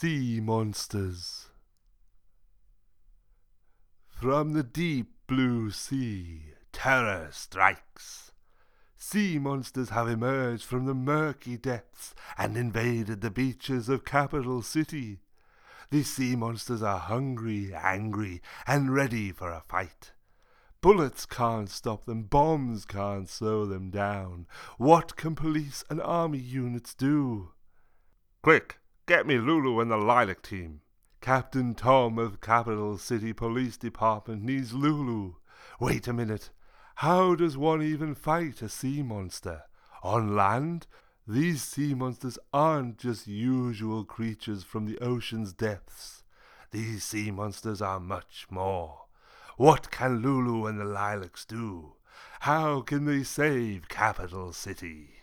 Sea Monsters. From the deep blue sea, terror strikes. Sea monsters have emerged from the murky depths and invaded the beaches of Capital City. These sea monsters are hungry, angry, and ready for a fight. Bullets can't stop them, bombs can't slow them down. What can police and army units do? Quick, get me Lulu and the Lilac team. Captain Tom of Capital City Police Department needs Lulu. Wait a minute. How does one even fight a sea monster? On land? These sea monsters aren't just usual creatures from the ocean's depths. These sea monsters are much more. What can Lulu and the Lilacs do? How can they save Capital City?